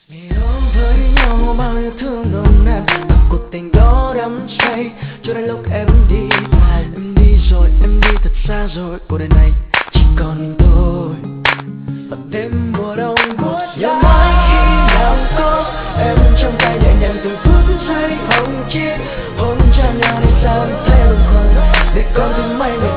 Ngày đó với nhau bao nhiêu thương nồng nàn, cuộc tình đó đắm say cho đến lúc em đi. Em đi rồi, em đi thật xa rồi, cuộc đời này chỉ còn mình tôi. Và đêm mùa đông nhớ mãi khi nào có em trong tay nhẹ nhàng từng phút giây hồng chiếc hôn trao nhau để sao em thấy luồng hồn để con tim mây.